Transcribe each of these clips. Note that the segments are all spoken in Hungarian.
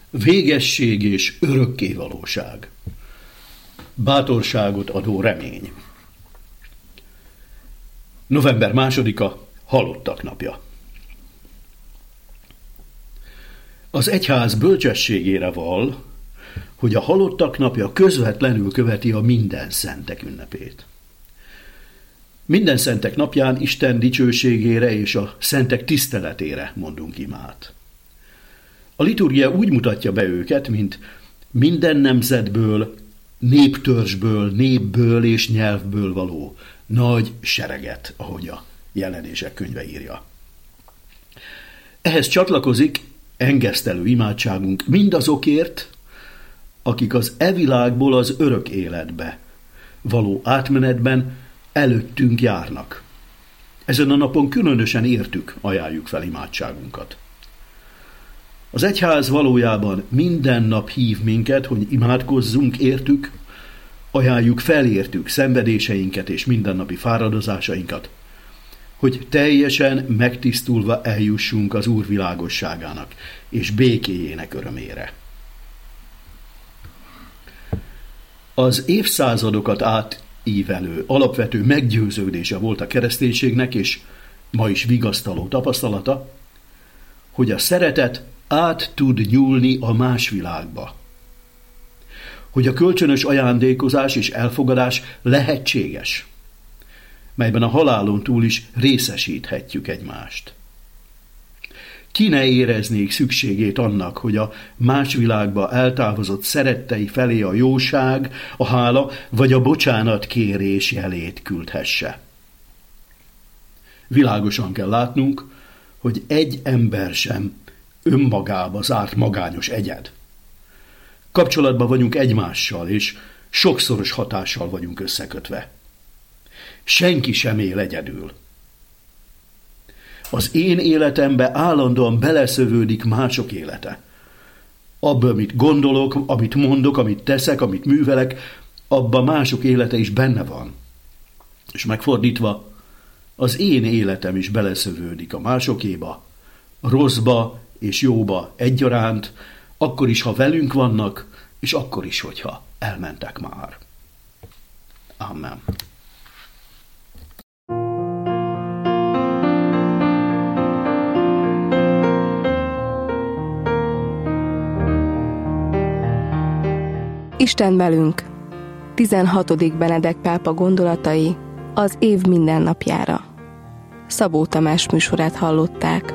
végesség és örökkévalóság, bátorságot adó remény. November 2-a, Halottak napja. Az egyház bölcsességére val, hogy a Halottak napja közvetlenül követi a Mindenszentek ünnepét. Mindenszentek napján Isten dicsőségére és a szentek tiszteletére mondunk imát. A liturgia úgy mutatja be őket, mint minden nemzetből, néptörzsből, népből és nyelvből való nagy sereget, ahogy a Jelenések könyve írja. Ehhez csatlakozik engesztelő imádságunk mindazokért, akik az világból az örök életbe való átmenetben előttünk járnak. Ezen a napon különösen értük ajánljuk fel imádságunkat. Az egyház valójában minden nap hív minket, hogy imádkozzunk értük, ajánljuk fel értük szenvedéseinket és mindennapi fáradozásainkat, hogy teljesen megtisztulva eljussunk az Úr világosságának és békéjének örömére. Az évszázadokat átívelő, alapvető meggyőződése volt a kereszténységnek, és ma is vigasztaló tapasztalata, hogy a szeretet át tud nyúlni a más világba. Hogy a kölcsönös ajándékozás és elfogadás lehetséges, melyben a halálon túl is részesíthetjük egymást. Ki ne éreznék szükségét annak, hogy a más világba eltávozott szerettei felé a jóság, a hála vagy a bocsánatkérés jelét küldhesse. Világosan kell látnunk, hogy egy ember sem önmagába zárt magányos egyed. Kapcsolatban vagyunk egymással, és sokszoros hatással vagyunk összekötve. Senki sem él egyedül. Az én életembe állandóan beleszövődik mások élete. Abba, amit gondolok, amit mondok, amit teszek, amit művelek, abban mások élete is benne van. És megfordítva, az én életem is beleszövődik a másokéba, rosszba és jóba egyaránt, akkor is, ha velünk vannak, és akkor is, hogyha elmentek már. Amen. Isten velünk. 16. Benedek pápa gondolatai az év mindennapjára. Szabó Tamás műsorát hallották.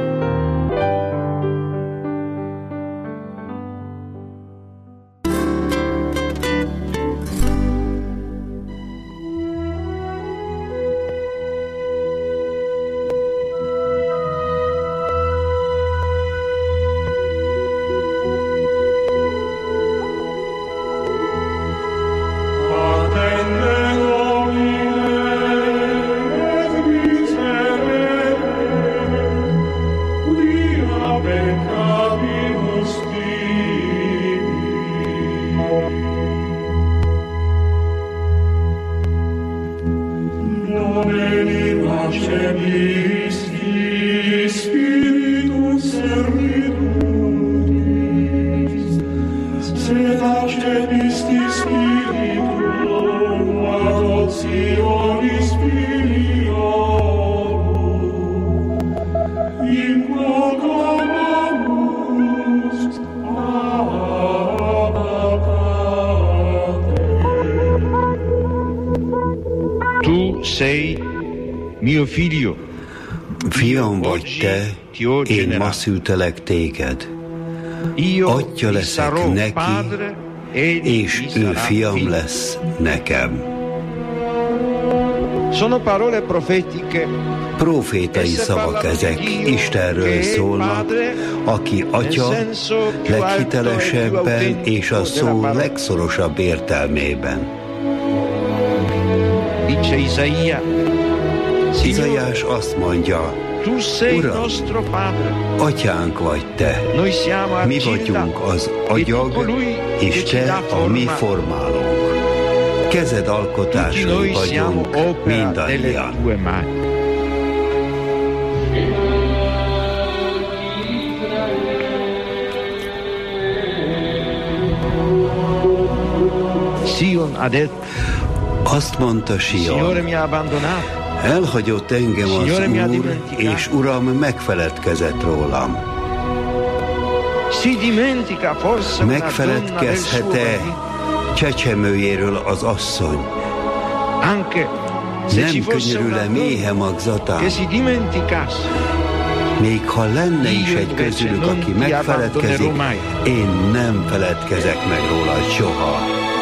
Fiam vagy te, én ma szültelek téged. Atya leszek neki, és ő fiam lesz nekem. Profétai szavak ezek, Istenről szólnak, aki atya leghitelesebben és a szó legszorosabb értelmében. Izaiás azt mondja, Uram, atyánk vagy te, mi vagyunk az agyag, és te a mi formálónk. Kezed alkotásai vagyunk mindannyian. Azt mondta Sion, elhagyott engem az Úr, és Uram megfeledkezett rólam. Megfeledkezhet-e csecsemőjéről az asszony? Nem könyörül-e méhe magzatán? Még ha lenne is egy közülük, aki megfeledkezik, én nem feledkezek meg róla soha.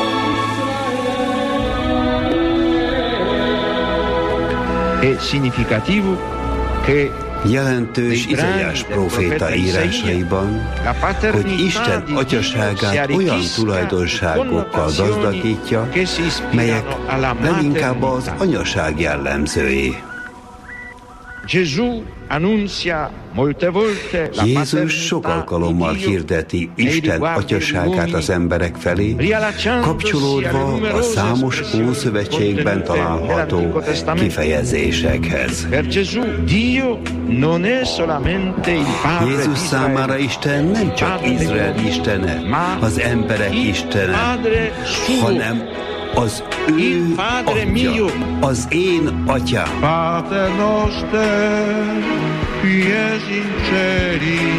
Jelentős Izaiás próféta írásaiban, hogy Isten atyaságát olyan tulajdonságokkal gazdagítja, melyek leginkább az anyaság jellemzői. Jézus sok alkalommal hirdeti Isten atyaságát az emberek felé, kapcsolódva a számos Ószövetségben található kifejezésekhez. Jézus számára Isten nem csak Izrael istene, az emberek istene, hanem az ő atya, az én atyám. Pater noster, qui es in celi,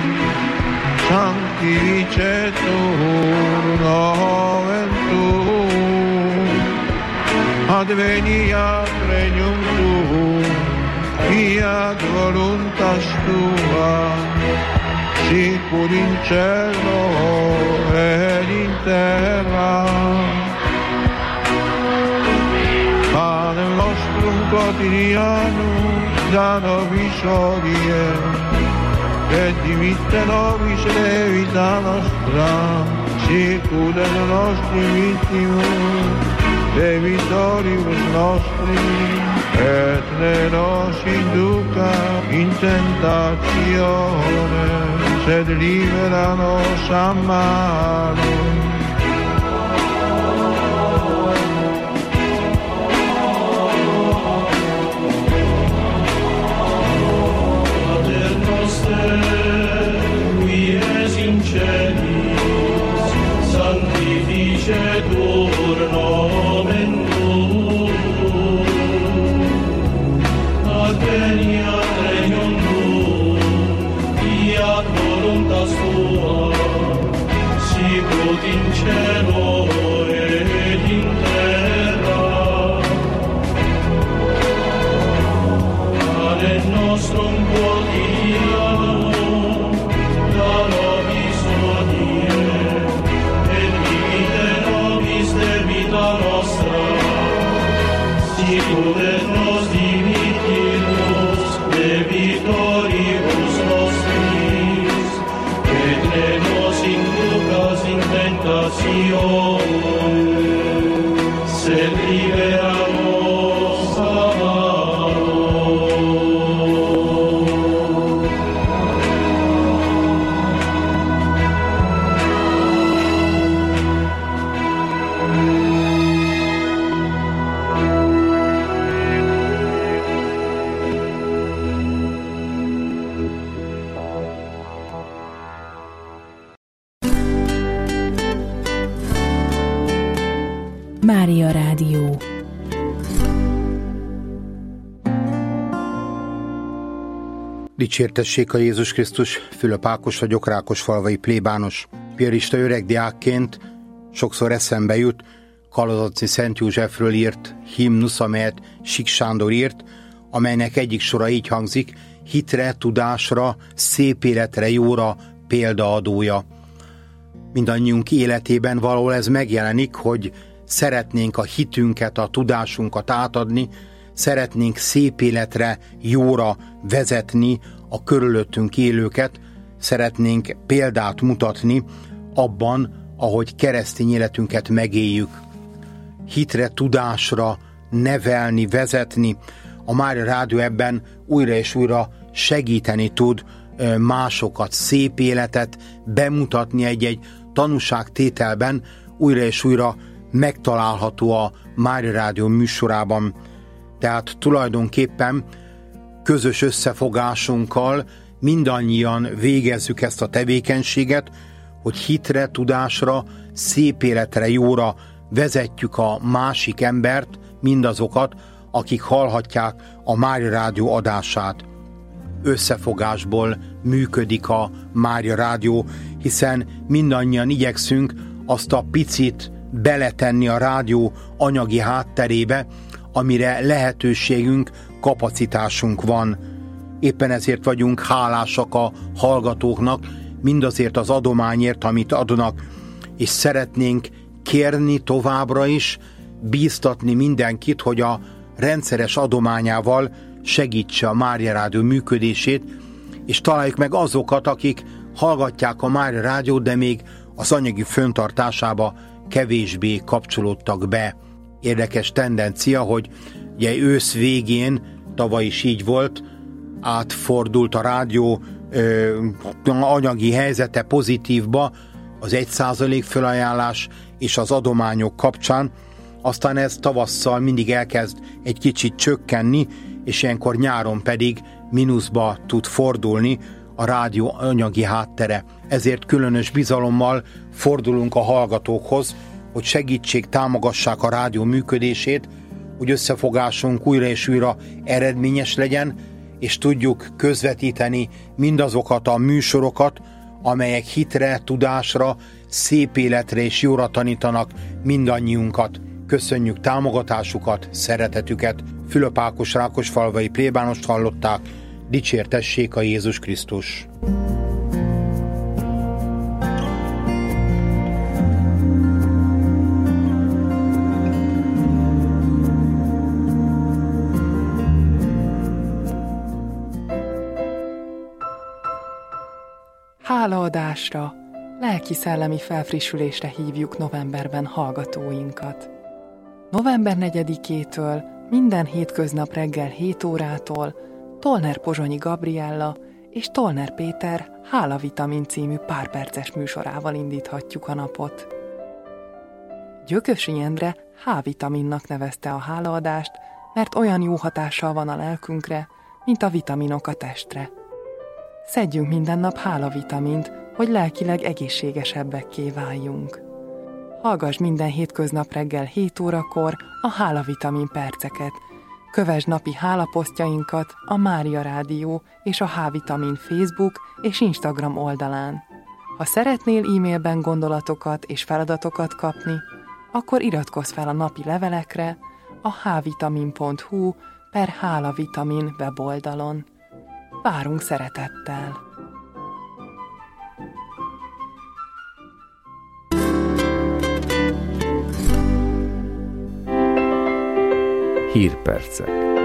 sanctificetur nomen tuum, adveniat regnum tuum, fiat voluntas tua, sicur in cielo et in terra. Panem nostrum quotidianum da nobis hodie, et dimitte nobis debita nostra, sicut et nostri vittimus debitoribus nostri, et ne nos induca in tentatione, sed libera nos a malo. Sanctificetur nomen tuum, adveniat regnum tuum, fiat voluntas tua, sicut in cielo et in terra. Panem nostrum quotidianum da nobis hodie, et dimitte nobis debita nostra, sicut et nos dimittimus debitoribus nostris, et ne nos inducas in tentatione, sed libera nos a malo. Mária Rádió. Dicsértessék a Jézus Krisztus, Fülöp Ákos vagyok, Rákosfalvai plébános. Piarista öreg diákként sokszor eszembe jut Kalazatci Szent Józsefről írt himnusz, amelyet Sik Sándor írt, amelynek egyik sora így hangzik: hitre, tudásra, szép életre, jóra példaadója. Mindannyiunk életében valahol ez megjelenik, hogy szeretnénk a hitünket, a tudásunkat átadni, szeretnénk szép életre, jóra vezetni a körülöttünk élőket, szeretnénk példát mutatni abban, ahogy keresztény életünket megéljük. Hitre, tudásra nevelni, vezetni. A Mária Rádió ebben újra és újra segíteni tud másokat, szép életet bemutatni egy-egy tanúságtételben, újra és újra megtalálható a Mária Rádió műsorában. Tehát tulajdonképpen közös összefogásunkkal mindannyian végezzük ezt a tevékenységet, hogy hitre, tudásra, szép életre, jóra vezetjük a másik embert, mindazokat, akik hallhatják a Mária Rádió adását. Összefogásból működik a Mária Rádió, hiszen mindannyian igyekszünk azt a picit beletenni a rádió anyagi hátterébe, amire lehetőségünk, kapacitásunk van. Éppen ezért vagyunk hálásak a hallgatóknak, mindazért az adományért, amit adnak, és szeretnénk kérni továbbra is, bíztatni mindenkit, hogy a rendszeres adományával segítse a Mária Rádió működését, és találjuk meg azokat, akik hallgatják a Mária Rádiót, de még az anyagi fenntartásába kevésbé kapcsolódtak be. Érdekes tendencia, hogy ugye ősz végén, tavaly is így volt, átfordult a rádió anyagi helyzete pozitívba az 1% felajánlás és az adományok kapcsán, aztán ez tavasszal mindig elkezd egy kicsit csökkenni, és ilyenkor nyáron pedig mínuszba tud fordulni a rádió anyagi háttere. Ezért különös bizalommal fordulunk a hallgatókhoz, hogy segítsék, támogassák a rádió működését, hogy összefogásunk újra és újra eredményes legyen, és tudjuk közvetíteni mindazokat a műsorokat, amelyek hitre, tudásra, szép életre és jóra tanítanak mindannyiunkat. Köszönjük támogatásukat, szeretetüket. Fülöp Ákos rákosfalvai plébánost hallották. Dicsértessék a Jézus Krisztus! Hálaadásra, lelki-szellemi felfrissülésre hívjuk novemberben hallgatóinkat. November 4-től minden hétköznap reggel 7 órától Tolner Pozsonyi Gabriella és Tolner Péter Hálavitamin című párperces műsorával indíthatjuk a napot. Gyökösi Endre H-vitaminnak nevezte a hálaadást, mert olyan jó hatással van a lelkünkre, mint a vitaminok a testre. Szedjünk minden nap hálavitamint, hogy lelkileg egészségesebbekké váljunk. Hallgass minden hétköznap reggel 7 órakor a Hálavitamin perceket. Kövesd napi hálaposztjainkat a Mária Rádió és a H-vitamin Facebook és Instagram oldalán. Ha szeretnél e-mailben gondolatokat és feladatokat kapni, akkor iratkozz fel a napi levelekre a hvitamin.hu/hálavitamin weboldalon. Várunk szeretettel! Hírpercek.